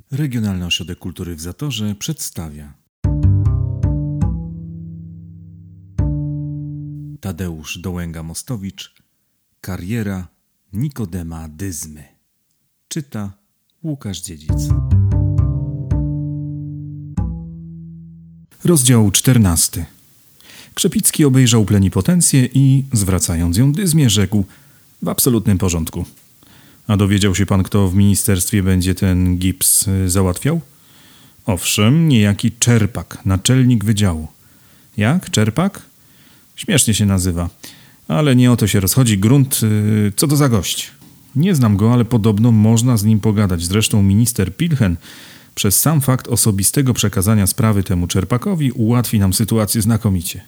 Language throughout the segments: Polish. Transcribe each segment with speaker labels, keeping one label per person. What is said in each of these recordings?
Speaker 1: Regionalny Ośrodek Kultury w Zatorze przedstawia Tadeusz Dołęga-Mostowicz. Kariera Nikodema Dyzmy. Czyta Łukasz Dziedzic. Rozdział 14. Krzepicki obejrzał plenipotencję i, zwracając ją Dyzmie, rzekł: w absolutnym porządku. A dowiedział się pan, kto w ministerstwie będzie ten gips załatwiał? Owszem, niejaki Czerpak, naczelnik wydziału. Jak? Czerpak? Śmiesznie się nazywa. Ale nie o to się rozchodzi grunt. Co to za gość? Nie znam go, ale podobno można z nim pogadać. Zresztą minister Pilchen przez sam fakt osobistego przekazania sprawy temu Czerpakowi ułatwi nam sytuację znakomicie.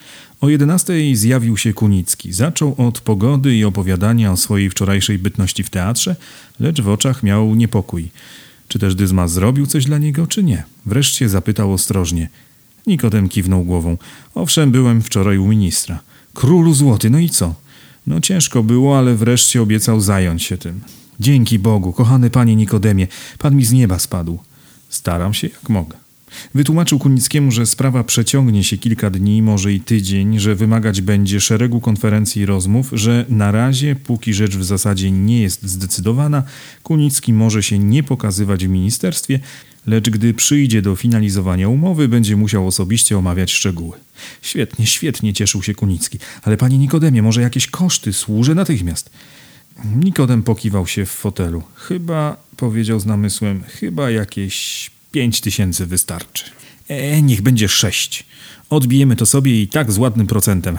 Speaker 1: O 11:00 zjawił się Kunicki. Zaczął od pogody i opowiadania o swojej wczorajszej bytności w teatrze, lecz w oczach miał niepokój. Czy też Dyzma zrobił coś dla niego, czy nie? Wreszcie zapytał ostrożnie. Nikodem kiwnął głową. Owszem, byłem wczoraj u ministra. Królu złoty, no i co? No ciężko było, ale wreszcie obiecał zająć się tym. Dzięki Bogu, kochany panie Nikodemie, pan mi z nieba spadł. Staram się jak mogę. Wytłumaczył Kunickiemu, że sprawa przeciągnie się kilka dni, może i tydzień, że wymagać będzie szeregu konferencji i rozmów, że na razie, póki rzecz w zasadzie nie jest zdecydowana, Kunicki może się nie pokazywać w ministerstwie, lecz gdy przyjdzie do finalizowania umowy, będzie musiał osobiście omawiać szczegóły. Świetnie, świetnie, cieszył się Kunicki. Ale panie Nikodemie, może jakieś koszty? Służę natychmiast. Nikodem pokiwał się w fotelu. Chyba, powiedział z namysłem, chyba jakieś 5000 wystarczy. Niech będzie 6. Odbijemy to sobie i tak z ładnym procentem.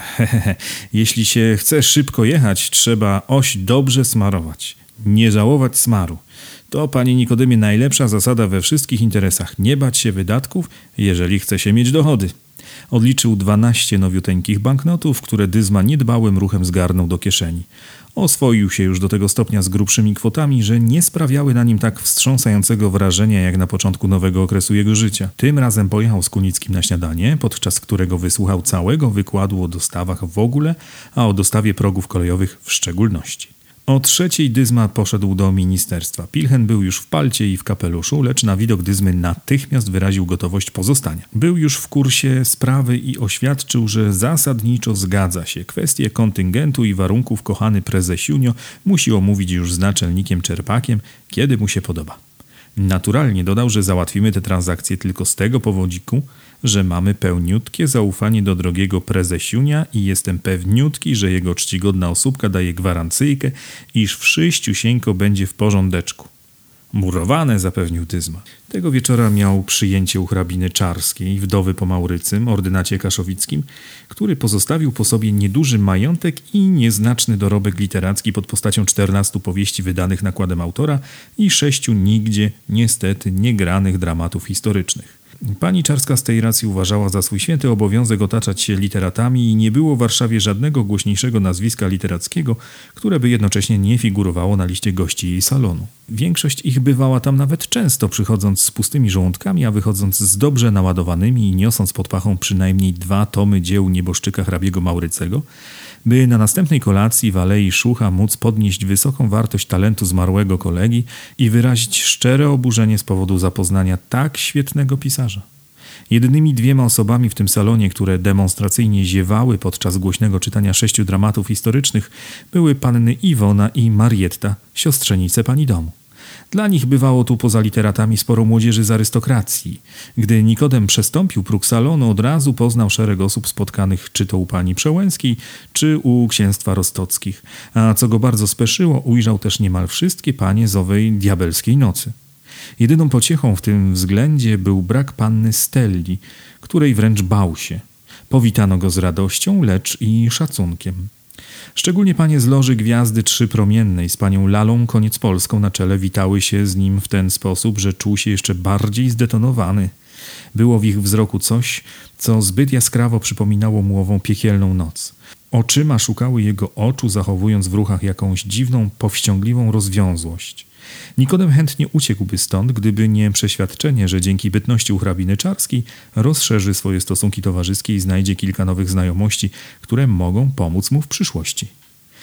Speaker 1: Jeśli się chce szybko jechać, trzeba oś dobrze smarować. Nie żałować smaru. To, panie Nikodemie, najlepsza zasada we wszystkich interesach. Nie bać się wydatków, jeżeli chce się mieć dochody. Odliczył 12 nowiuteńkich banknotów, które Dyzma niedbałym ruchem zgarnął do kieszeni. Oswoił się już do tego stopnia z grubszymi kwotami, że nie sprawiały na nim tak wstrząsającego wrażenia jak na początku nowego okresu jego życia. Tym razem pojechał z Kunickim na śniadanie, podczas którego wysłuchał całego wykładu o dostawach w ogóle, a o dostawie progów kolejowych w szczególności. O 3:00 Dyzma poszedł do ministerstwa. Pilchen był już w palcie i w kapeluszu, lecz na widok Dyzmy natychmiast wyraził gotowość pozostania. Był już w kursie sprawy i oświadczył, że zasadniczo zgadza się. Kwestię kontyngentu i warunków kochany prezesiunio musi omówić już z naczelnikiem Czerpakiem, kiedy mu się podoba. Naturalnie dodał, że załatwimy tę transakcję tylko z tego powodziku, że mamy pełniutkie zaufanie do drogiego prezesiunia i jestem pewniutki, że jego czcigodna osóbka daje gwarancyjkę, iż wszyściusieńko będzie w porządeczku. Murowane, zapewnił Dyzma. Tego wieczora miał przyjęcie u hrabiny Czarskiej, wdowy po Maurycym, ordynacie kaszowickim, który pozostawił po sobie nieduży majątek i nieznaczny dorobek literacki pod postacią 14 powieści wydanych nakładem autora i 6 nigdzie, niestety, niegranych dramatów historycznych. Pani Czarska z tej racji uważała za swój święty obowiązek otaczać się literatami i nie było w Warszawie żadnego głośniejszego nazwiska literackiego, które by jednocześnie nie figurowało na liście gości jej salonu. Większość ich bywała tam nawet często, przychodząc z pustymi żołądkami, a wychodząc z dobrze naładowanymi i niosąc pod pachą przynajmniej 2 tomy dzieł nieboszczyka hrabiego Maurycego, by na następnej kolacji w Alei Szucha móc podnieść wysoką wartość talentu zmarłego kolegi i wyrazić szczere oburzenie z powodu zapoznania tak świetnego pisarza. Jedynymi 2 osobami w tym salonie, które demonstracyjnie ziewały podczas głośnego czytania 6 dramatów historycznych, były panny Iwona i Marietta, siostrzenice pani domu. Dla nich bywało tu poza literatami sporo młodzieży z arystokracji. Gdy Nikodem przestąpił próg salonu, od razu poznał szereg osób spotkanych czy to u pani Przełęskiej, czy u księstwa Rostockich. A co go bardzo speszyło, ujrzał też niemal wszystkie panie z owej diabelskiej nocy. Jedyną pociechą w tym względzie był brak panny Stelli, której wręcz bał się. Powitano go z radością, lecz i szacunkiem. Szczególnie panie z loży Gwiazdy Trzypromiennej z panią Lalą Koniec-Polską na czele witały się z nim w ten sposób, że czuł się jeszcze bardziej zdetonowany. Było w ich wzroku coś, co zbyt jaskrawo przypominało mu ową piekielną noc. Oczyma szukały jego oczu, zachowując w ruchach jakąś dziwną, powściągliwą rozwiązłość. Nikodem chętnie uciekłby stąd, gdyby nie przeświadczenie, że dzięki bytności u hrabiny Czarskiej rozszerzy swoje stosunki towarzyskie i znajdzie kilka nowych znajomości, które mogą pomóc mu w przyszłości.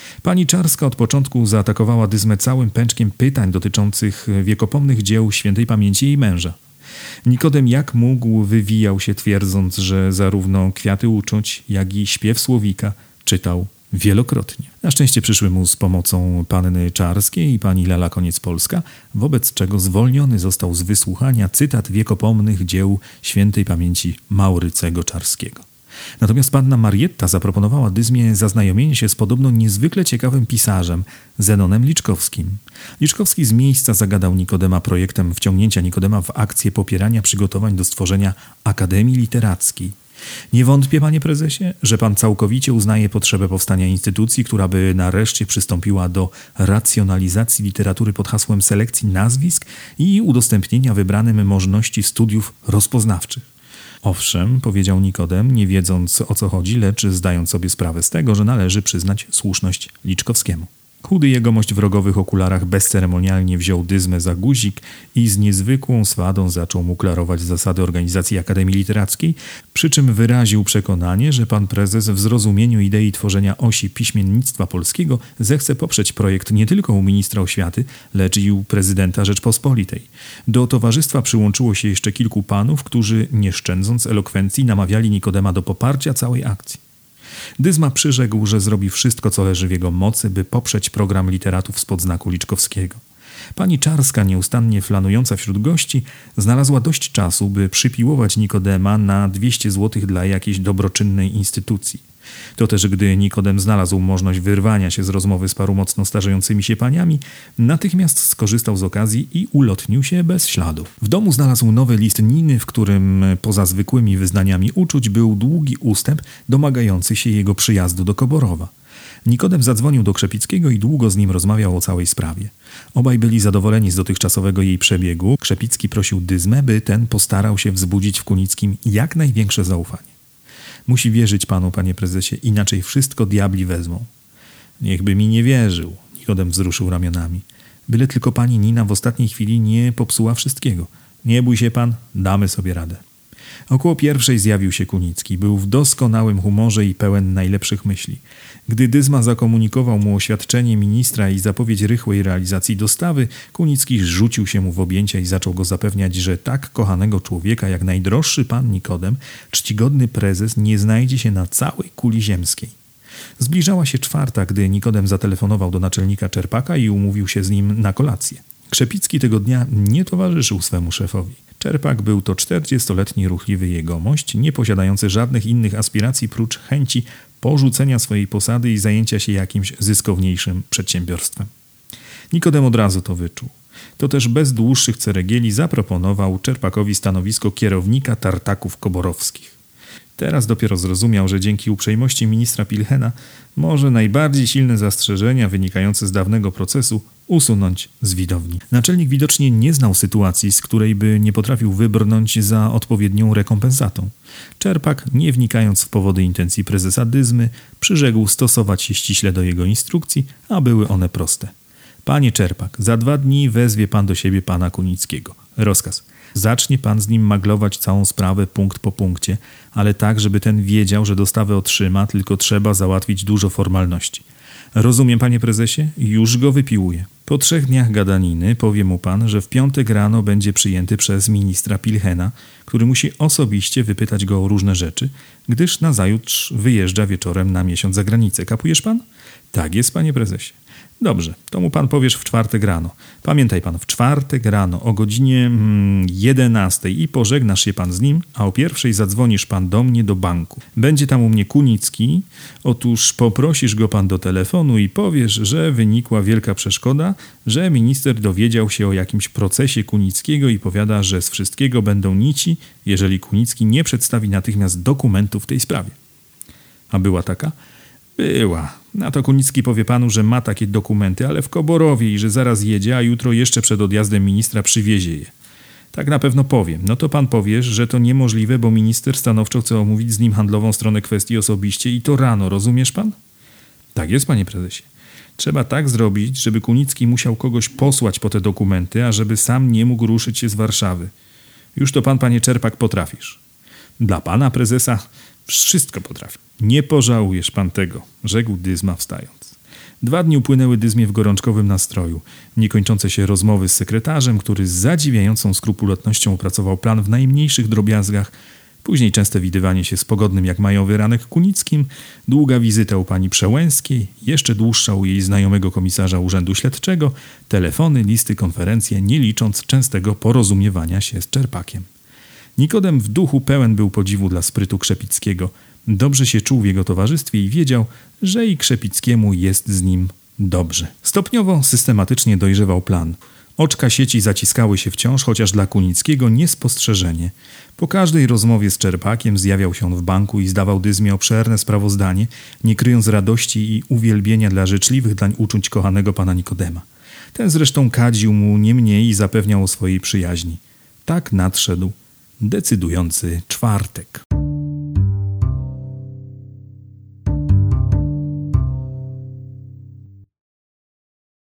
Speaker 1: Pani Czarska od początku zaatakowała Dyzmę całym pęczkiem pytań dotyczących wiekopomnych dzieł świętej pamięci jej męża. Nikodem jak mógł wywijał się, twierdząc, że zarówno Kwiaty uczuć, jak i Śpiew słowika czytał wielokrotnie. Na szczęście przyszły mu z pomocą panny Czarskiej i pani Lala Koniec-Polska, wobec czego zwolniony został z wysłuchania cytat wiekopomnych dzieł świętej pamięci Maurycego Czarskiego. Natomiast panna Marietta zaproponowała Dyzmie zaznajomienie się z podobno niezwykle ciekawym pisarzem, Zenonem Liczkowskim. Liczkowski z miejsca zagadał Nikodema projektem wciągnięcia Nikodema w akcję popierania przygotowań do stworzenia Akademii Literackiej. Nie wątpię, panie prezesie, że pan całkowicie uznaje potrzebę powstania instytucji, która by nareszcie przystąpiła do racjonalizacji literatury pod hasłem selekcji nazwisk i udostępnienia wybranym możliwości studiów rozpoznawczych. Owszem, powiedział Nikodem, nie wiedząc o co chodzi, lecz zdając sobie sprawę z tego, że należy przyznać słuszność Liczkowskiemu. Chudy jegomość w rogowych okularach bezceremonialnie wziął Dyzmę za guzik i z niezwykłą swadą zaczął mu klarować zasady organizacji Akademii Literackiej, przy czym wyraził przekonanie, że pan prezes w zrozumieniu idei tworzenia osi piśmiennictwa polskiego zechce poprzeć projekt nie tylko u ministra oświaty, lecz i u prezydenta Rzeczpospolitej. Do towarzystwa przyłączyło się jeszcze kilku panów, którzy, nie szczędząc elokwencji, namawiali Nikodema do poparcia całej akcji. Dyzma przyrzekł, że zrobi wszystko, co leży w jego mocy, by poprzeć program literatów spod znaku Liczkowskiego. Pani Czarska, nieustannie flanująca wśród gości, znalazła dość czasu, by przypiłować Nikodema na 200 zł dla jakiejś dobroczynnej instytucji. To też, gdy Nikodem znalazł możliwość wyrwania się z rozmowy z paru mocno starzejącymi się paniami, natychmiast skorzystał z okazji i ulotnił się bez śladu. W domu znalazł nowy list Niny, w którym poza zwykłymi wyznaniami uczuć był długi ustęp domagający się jego przyjazdu do Koborowa. Nikodem zadzwonił do Krzepickiego i długo z nim rozmawiał o całej sprawie. Obaj byli zadowoleni z dotychczasowego jej przebiegu. Krzepicki prosił Dyzmę, by ten postarał się wzbudzić w Kunickim jak największe zaufanie. Musi wierzyć panu, panie prezesie, inaczej wszystko diabli wezmą. Niechby mi nie wierzył, Nikodem wzruszył ramionami. Byle tylko pani Nina w ostatniej chwili nie popsuła wszystkiego. Nie bój się pan, damy sobie radę. Około 1:00 zjawił się Kunicki. Był w doskonałym humorze i pełen najlepszych myśli. Gdy Dyzma zakomunikował mu oświadczenie ministra i zapowiedź rychłej realizacji dostawy, Kunicki rzucił się mu w objęcia i zaczął go zapewniać, że tak kochanego człowieka jak najdroższy pan Nikodem, czcigodny prezes, nie znajdzie się na całej kuli ziemskiej. Zbliżała się 4:00, gdy Nikodem zatelefonował do naczelnika Czerpaka i umówił się z nim na kolację. Krzepicki tego dnia nie towarzyszył swemu szefowi. Czerpak był to 40-letni ruchliwy jegomość, nie posiadający żadnych innych aspiracji prócz chęci porzucenia swojej posady i zajęcia się jakimś zyskowniejszym przedsiębiorstwem. Nikodem od razu to wyczuł. To też bez dłuższych ceregieli zaproponował Czerpakowi stanowisko kierownika tartaków koborowskich. Teraz dopiero zrozumiał, że dzięki uprzejmości ministra Pilchena może najbardziej silne zastrzeżenia wynikające z dawnego procesu usunąć z widowni. Naczelnik widocznie nie znał sytuacji, z której by nie potrafił wybrnąć za odpowiednią rekompensatą. Czerpak, nie wnikając w powody intencji prezesa Dyzmy, przyrzekł stosować się ściśle do jego instrukcji, a były one proste. Panie Czerpak, za 2 dni wezwie pan do siebie pana Kunickiego. Rozkaz. Zacznie pan z nim maglować całą sprawę punkt po punkcie, ale tak, żeby ten wiedział, że dostawę otrzyma, tylko trzeba załatwić dużo formalności. Rozumiem, panie prezesie? Już go wypiłuję. Po 3 dniach gadaniny powie mu pan, że w piątek rano będzie przyjęty przez ministra Pilchena, który musi osobiście wypytać go o różne rzeczy, gdyż nazajutrz wyjeżdża wieczorem na miesiąc za granicę. Kapujesz pan? Tak jest, panie prezesie. Dobrze, to mu pan powiesz w 4 rano. Pamiętaj pan, w 4 rano o godzinie 11 i pożegnasz się pan z nim, a o 1 zadzwonisz pan do mnie do banku. Będzie tam u mnie Kunicki. Otóż poprosisz go pan do telefonu i powiesz, że wynikła wielka przeszkoda, że minister dowiedział się o jakimś procesie Kunickiego i powiada, że z wszystkiego będą nici, jeżeli Kunicki nie przedstawi natychmiast dokumentów w tej sprawie. A była taka? Była. Na to Kunicki powie panu, że ma takie dokumenty, ale w Koborowie i że zaraz jedzie, a jutro jeszcze przed odjazdem ministra przywiezie je. Tak na pewno powiem. No to pan powiesz, że to niemożliwe, bo minister stanowczo chce omówić z nim handlową stronę kwestii osobiście i to rano, rozumiesz pan? Tak jest, panie prezesie. Trzeba tak zrobić, żeby Kunicki musiał kogoś posłać po te dokumenty, a żeby sam nie mógł ruszyć się z Warszawy. Już to pan, panie Czerpak, potrafisz. Dla pana prezesa wszystko potrafi. Nie pożałujesz pan tego, rzekł Dyzma wstając. 2 dni upłynęły Dyzmie w gorączkowym nastroju. Niekończące się rozmowy z sekretarzem, który z zadziwiającą skrupulatnością opracował plan w najmniejszych drobiazgach, później częste widywanie się z pogodnym jak majowy ranek Kunickim, długa wizyta u pani Przełęskiej, jeszcze dłuższa u jej znajomego komisarza Urzędu Śledczego, telefony, listy, konferencje, nie licząc częstego porozumiewania się z Czerpakiem. Nikodem w duchu pełen był podziwu dla sprytu Krzepickiego. Dobrze się czuł w jego towarzystwie i wiedział, że i Krzepickiemu jest z nim dobrze. Stopniowo, systematycznie dojrzewał plan. Oczka sieci zaciskały się wciąż, chociaż dla Kunickiego niespostrzeżenie. Po każdej rozmowie z Czerpakiem zjawiał się on w banku i zdawał Dyzmie obszerne sprawozdanie, nie kryjąc radości i uwielbienia dla życzliwych dlań uczuć kochanego pana Nikodema. Ten zresztą kadził mu nie mniej i zapewniał o swojej przyjaźni. Tak nadszedł decydujący czwartek.